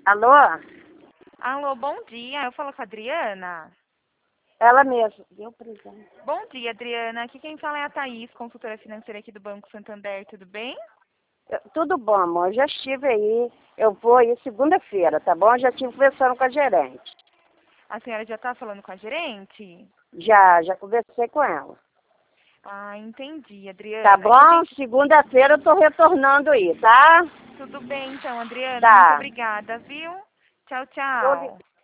Alô? Alô, bom dia. Eu falo com a Adriana. Ela mesma. Deu presente. Bom dia, Adriana. Aqui quem fala é a Thaís, consultora financeira aqui do Banco Santander. Tudo bem? Tudo bom, amor. Já estive aí. Eu vou aí segunda-feira, tá bom? Já estive conversando com a gerente. A senhora já está falando com a gerente? Já conversei com ela. Ah, entendi, Adriana. Tá bom? Segunda-feira eu tô retornando aí, tá? Tudo bem, então, Adriana. Muito Tá. obrigada, viu? Tchau, tchau.